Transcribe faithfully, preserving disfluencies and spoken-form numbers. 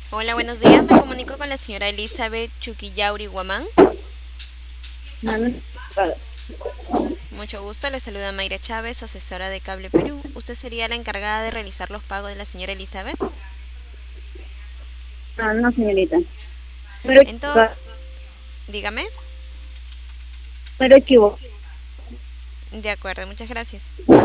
Hola, buenos días. Me comunico con la señora Elizabeth Chuquillauri Guamán. No, no, claro. Mucho gusto. Le saluda Mayra Chávez, asesora de Cable Perú. ¿Usted sería la encargada de realizar los pagos de la señora Elizabeth? No, no, señorita. Pero Entonces, equivocado. dígame. Pero equivocado. De acuerdo, muchas gracias.